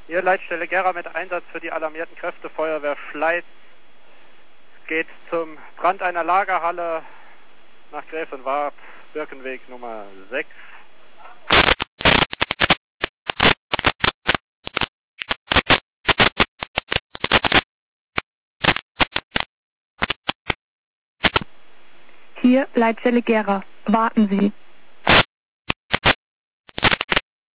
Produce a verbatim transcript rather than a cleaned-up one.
Hier Leitstelle Gera mit Einsatz für die alarmierten Kräfte Feuerwehr Schleiz. Geht zum Brand einer Lagerhalle nach Gräfenwarp, Birkenweg Nummer sechs. Hier Leitstelle Gera. Warten Sie.